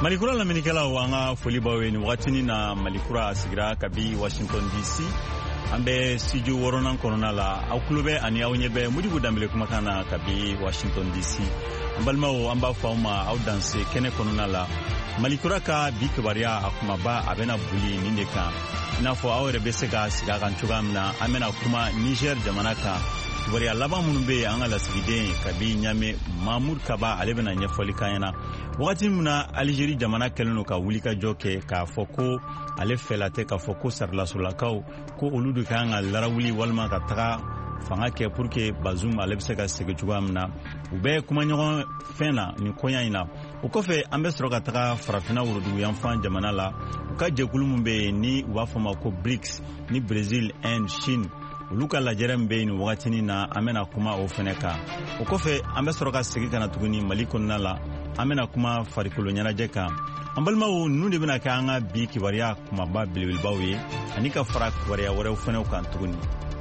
Malikura laminikala wanga foli bawe ni wakati na Malikura asigira kabi Washington DC ambe studio woronan korona la akulube ani awnyebe mudibu dambele kumakana kabi Washington DC ambalmawo amba fauma audanse kene korona la Malikura ka bikbaria akumaba abena buli nindeka nafo awre besega siga kan chugamna amena kuma Niger jamanaka bari alaba munbe angala sigide kabi nyame Mahmoud Kaba alebena nyefoli kayana wakati muna Algeria jamana keleno ka wulika joke ka foko ale felate ka foko sarla sulakau ko oludu kanga larawuli walma ka taga fanga ke pour que Bazoum alebse ka sege chugamna ube kuma nyogon fena ni konya ina ukofe ambe soroka taga farafina urudu yanfan jamana la ka jekulu mumbe ni wafama ko BRICS ni Brazil and Chine Luka la jerembe ni wakati na amena kuma ofeneka ukofe ambe soroka sege kana tuguni malikonna la amena kuma farikulo nyana jeka ambalmawo nunde bina kanga bi kibaria kuma ba bilbilbawi anika farak kibaria wore ufene ukan tuguni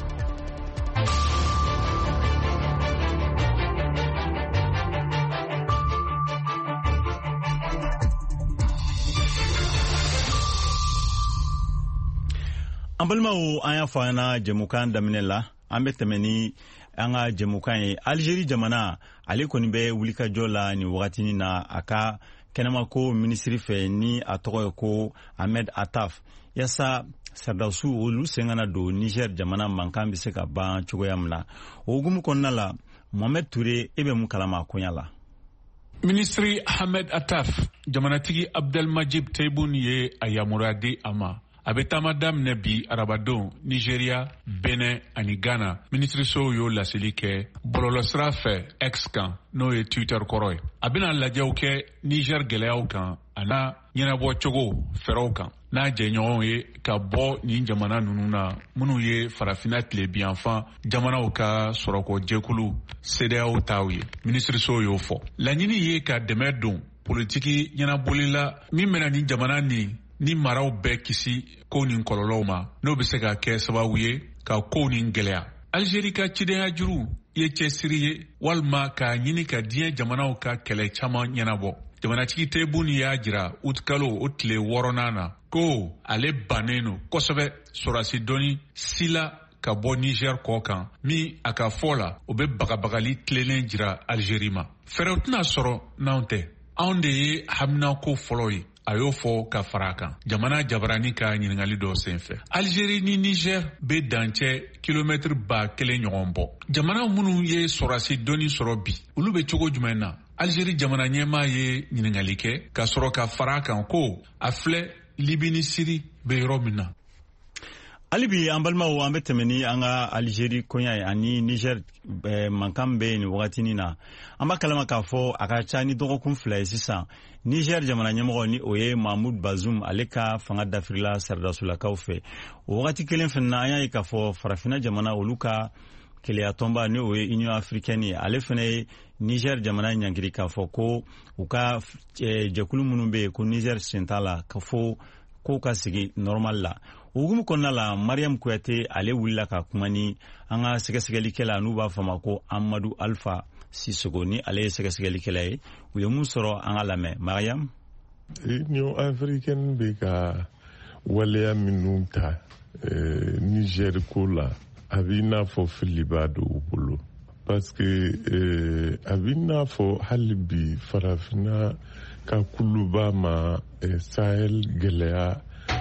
ambalmawo aya fana jemukan daminela ambe temeni anga jemukan Algeria jamana ale koni be wulika jola ni wakati na aka kenama ko ministry fe ni atogo ko Ahmed Attaf yasa sardausu olu sengana do Niger jamana mankambi se ka ban chugo yamna ogumu konnala Mohamed Touré ebe mukalama konyala ministry Ahmed Attaf jamana tigi Abdelmajid Tebboune ye ayamuradi ama abeta madame nebi arabadon Nigeria Benin ani Ghana ministre so yo laselike bololo sra fe ex-kan no e Twitter koroy abina lajew ke Niger geleaw kan ana nyina bo chogo feraw kan na jenyon ye ka bo ni jamana nununa munu ye farafina tlebi enfant jamana o ka soroko jekulu CEDEAO tawi ministre so yo fo la nyini ye ka demedon politiki nyina bolila mi mena ni jamana ni maraw bɛɛ kisi ko nin kɔlɔlɔw ma n'o bɛ se ka kɛ sababu ye ka ko nin gɛlɛya Algeria ka cidenya juru ye cɛsiri ye walima ka ɲini ka diɲɛ jamanaw ka kɛlɛ caman ɲɛnabɔ jamanatigi Tebboune y'a jira août kalo o tile 6nan na ko ale bannen no kosɛbɛ sɔrɔdasi dɔnni sila ka bɔ Niger kɔ kan min a ka fɔ la o bɛ bagabagali tilenen jira Algeria ma fɛɛrɛw tɛna sɔrɔ n'anw tɛ anw de ye haminako fɔlɔ ye a y'o fɔ ka fara kan jamana jabarani ka ɲiningali dɔ senfɛ Algeria ni Niger be dancɛ kilomètre 1000 ɲɔgɔn bɔ jamana minnu ye sɔrɔdasi dɔnni sɔrɔ bi olu be cogo jumɛn na Algeria jamana ɲɛmaa ye ɲiningali kɛ ka sɔrɔ ka fara kan ko a filɛ Libi ni Siri be yɔrɔ min na alibi ambalmawo ambe temeni anga Algeria konya ani Niger mankambe ni wakati na amba kalama ka fo akacha ni dogokun fila sisan Niger jamana nyamgo ni oye Mahmoud Bazoum aleka fanga dafrila sardasula kaufe wakati kelen fenna aya ka fo farafina jamana oluka kele atomba ni oye Union Africaine alefene Niger jamana nyangiri ka fo ko uka jekulu munumbe ko Niger centrala ka fo ko ka sigi normal la ugumu konna la Mariam Kouyaté ale wulila ka kumani anga segesegeli kela nu ba fama ko Amadou Alpha Sissoko ni ale segesegeli kela ye uye mun soro anga lame Mariam Union Africaine be ka waleya minnu ta Niger ko la abina fo filibado bolo parce que abina fo halibi farafina ka kuluba ma Sahel geleya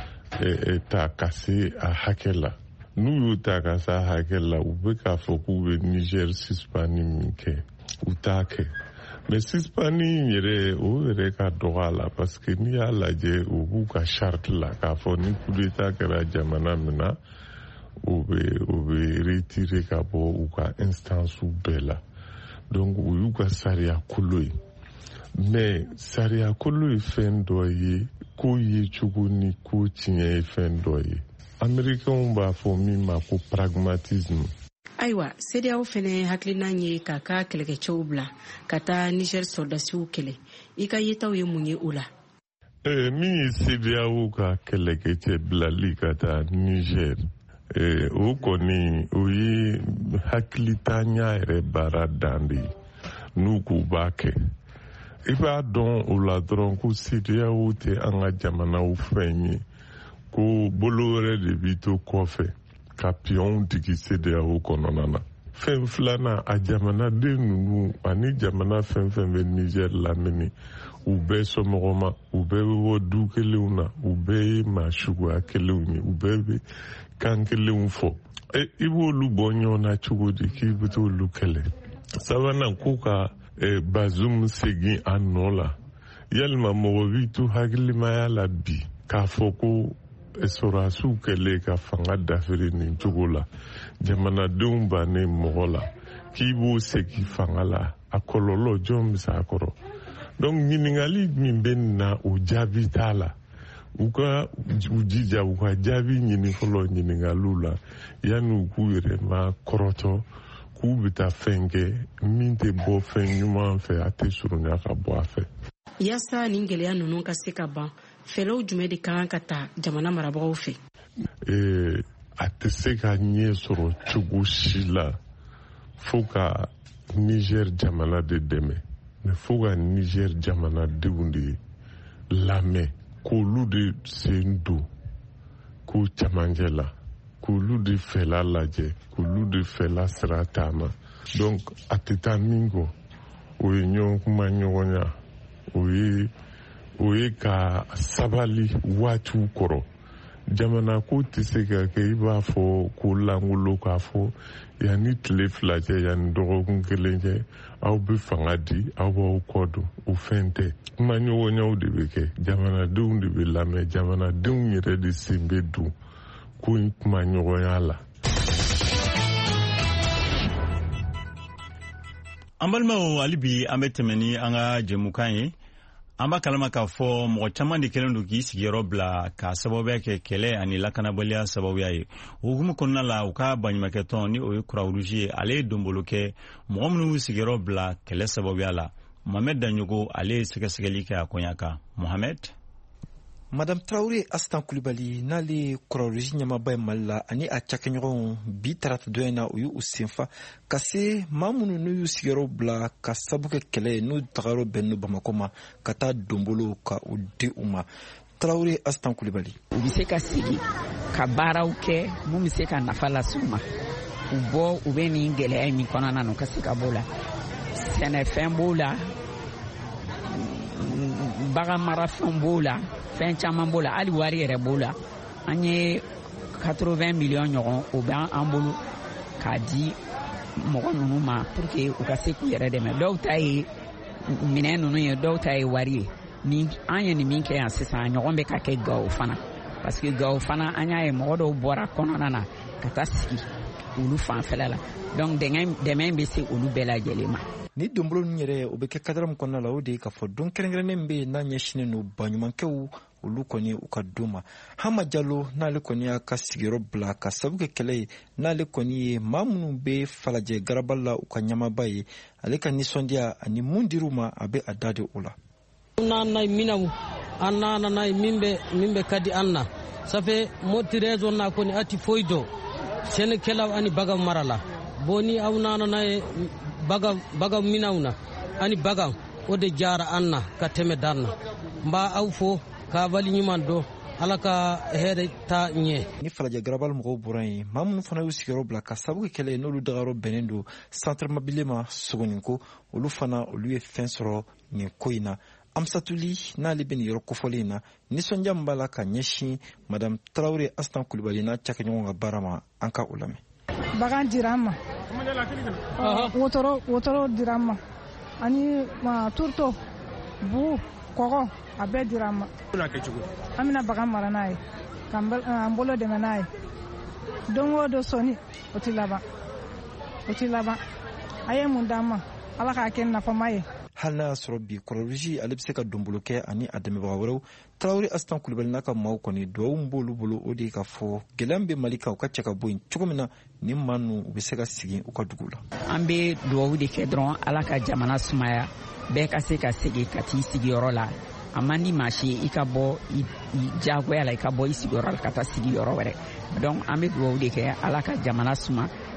ta kase a hakela n'u y'o ta kase a hakela u bɛ k'a fɔ k'u bɛ Niger suspani min kɛ u t'a kɛ mais suspani yɛrɛ o yɛrɛ ka dɔgɔ a la parce que n'i y'a lajɛ u b'u ka charte la k'a fɔ ni coup d'état kɛra jamana min na u bɛ retirer ka bɔ u ka instance bɛɛ la donc u y'u ka sariya kolo ye mais sariya kolo ye fɛn dɔ ye ko ye cogo ni ko tiɲɛ ye fɛn dɔ ye Américains b'a fɔ min ma ko pragmatisme ayiwa CEDEAO fɛnɛ hakilina ye k'a ka kɛlɛkɛcɛw bila ka taa Niger sɔrdasiw kɛlɛ i ka yetaw ye mun ye o la min ye CEDEAO ka kɛlɛkɛcɛ bilali ka taa Niger o kɔni o ye hakilitanya yɛrɛ baara dan de ye n'u k'u b'a kɛ i b'a dɔn o la dɔrɔn ko CEDEAO tɛ an ka jamanaw fɛn ye ko bolo wɛrɛ de b'i to kɔfɛ ka piyɔnw digi CEDEAO kɔnɔna na. Fɛn filanan a jamanaden ninnu ani jamana fɛn fɛn bɛ Niger lamini u bɛɛ somɔgɔ ma u bɛɛ bɛ bɔ du kelenw na u bɛɛ ye maa suguya kelenw ye u bɛɛ bɛ kan kelenw fɔ. I b'olu bɔ ɲɔgɔn na cogo di k'i bɛ t'olu kɛlɛ. Sabanan ko ka Bazoum segin a nɔ la yalima mɔgɔ b'i to hakilimaya la bi k'a fɔ ko sɔrɔdasiw kɛlen ka fanga dafere nin cogo la jamanadenw bannen mɔgɔ la k'i b'o segin fanga la a kɔlɔlɔ jɔn bɛ s'a kɔrɔ. Donc ɲininkali min bɛ nin na o jaabi t'a la u ka u jija u ka jaabi ɲini fɔlɔ ɲininkaliw la yanni u k'u yɛrɛ ma kɔrɔtɔ k'u bɛ taa fɛn kɛ min tɛ bɔ fɛn ɲuman fɛ a tɛ surunya ka bɔ a fɛ. Yasa nin gɛlɛya ninnu ka se ka ban fɛɛrɛw jumɛn de kan ka ta jamana marabagaw fɛ? A tɛ se ka ɲɛ sɔrɔ cogo si la fo ka Niger jamana de dɛmɛ mais fo ka Niger jamanadenw de lamɛn k'olu de sen don ko camancɛ la k'olu de fɛla lajɛ k'olu de fɛla sira taama. Donc a tɛ taa min kɔ o ye ɲɔgɔn kuma ɲɔgɔnya o ye ka sabali waatiw kɔrɔ. Jamana ko tɛ se ka kɛ i b'a fɔ ko langolo k'a fɔ yanni tile 2 cɛ yanni dɔgɔkun 1 cɛ aw bɛ fanga di aw b'aw kɔ don o fɛn tɛ. Kuma ɲɔgɔnyaw de bɛ kɛ jamanadenw de bɛ lamɛn jamanadenw yɛrɛ de sen bɛ don ko in kuma ɲɔgɔnya la. An balimaw hali bi an bɛ tɛmɛ ni an ka jɛmukan ye. An b'a kalama k'a fɔ mɔgɔ caman de kɛlen don k'i sigiyɔrɔ bila ka sababuya kɛ kɛlɛ ani lakanabaliya sababuya ye. O hukumu kɔnɔna la u ka baɲumankɛ tɔn ni o ye Croix Rouge ye ale ye donbolo kɛ mɔgɔ minnu y'u sigiyɔrɔ bila kɛlɛ sababuya la. Mohamed Danyogo ale ye sɛgɛsɛgɛli kɛ a koɲa kan. Mohamed. Madame Traoré Astan Coulibaly n'ale Croix Rouge ɲɛmaaba ye Mali la ani a cakɛɲɔgɔnw bi tarata dɔ in na u y'u senfa ka se maa minnu n'u y'u sigiyɔrɔ bila ka sabu kɛ kɛlɛ n'u tagayɔrɔ bɛnnen don Bamako ma ka taa donbolo ka u di u ma. Traoré Astan Coulibaly. U bɛ se ka sigi ka baaraw kɛ mun bɛ se ka nafa lase u ma u bɔ u bɛ nin gɛlɛya min kɔnɔna na u ka se ka bɔ la sɛnɛfɛn b'o la bagan marafɛn b'o la fɛn caman b'o la hali wari yɛrɛ b'o la an ye 80 millions ɲɔgɔn o bɛ an bolo k'a di mɔgɔ ninnu ma pour que u ka se k'u yɛrɛ dɛmɛ dɔw ta ye minɛn ninnu ye dɔw ta ye wari ye ni an ye nin min kɛ yan sisan ɲɔgɔn bɛ ka kɛ Gawo fana parce que Gawo fana an y'a ye mɔgɔ dɔw bɔra kɔnɔna na ka taa sigi olu fanfɛla la donc dɛmɛ bɛ se olu bɛɛ lajɛlen ma. Ni donbolo ninnu yɛrɛ o bɛ kɛ cadre min kɔnɔna la o de ye k'a fɔ don kɛrɛnkɛrɛnnen bɛ yen n'a ɲɛsinnen don baɲumankɛw olu kɔni u ka don ma. Hama Diallo n'ale kɔni y'a ka sigiyɔrɔ bila ka sabu kɛ kɛlɛ ye n'ale kɔni ye maa minnu bɛ Falajɛ garabali la u ka ɲɛmaaba ye ale ka nisɔndiya ani mun dir'u ma a bɛ a da de o la. N'an minaw an n'a ye min bɛ ka di an na ça fait moti raison na kɔni ati foyi dɔn sɛnɛkɛlaw ani bagan mara la bon ni aw n'a ye bagan minaw na ani bagan o de jara an na ka tɛmɛ dan na n b'a aw fo k'a wali ɲuman dɔn ala ka hɛrɛ ta ɲɛ. Ni Falajɛ garabali mɔgɔw bɔra yen maa minnu fana y'u sigiyɔrɔ bila ka sabu kɛ kɛlɛ ye n'olu dagayɔrɔ bɛnnen don centre mobile ma Sogoninko olu fana olu ye fɛn sɔrɔ nin ko in na. Amsatuli n'ale bɛ nin yɔrɔ kofɔlen in na nisɔndiya min b'a la ka ɲɛsin Madame Traoré Astan Coulibaly n'a cakɛɲɔgɔn ka baara ma an ka o lamɛn. Bagan dira an ma wotoro dira an ma ani turto bu kɔgɔ a bɛɛ dira an ma an bɛna bagan mara n'a ye k'an bolo dɛmɛ n'a ye don o don sɔnni o tɛ laban a ye mun d'an ma ala k'a kɛ nafama ye. Hali n'a y'a sɔrɔ bi Croix Rouge ale bɛ se ka donbolo kɛ ani a dɛmɛbaga wɛrɛw Traoré Astan Coulibaly n'a ka maaw kɔni duwawu min b'olu bolo o de ye k'a fɔ gɛlɛya bɛ Mali kan u ka cɛ ka bɔ yen cogo min na nin maa ninnu u bɛ se ka sigi u ka dugu la. An bɛ duwawu de kɛ dɔrɔn ala ka jamana sumaya bɛɛ ka se ka segin ka t'i sigiyɔrɔ la a man di maa si ye i ka bɔ i diyagoya la i ka bɔ i sigiyɔrɔ la ka taa sigiyɔrɔ wɛrɛ donc an bɛ duwawu de kɛ ala ka jamana suma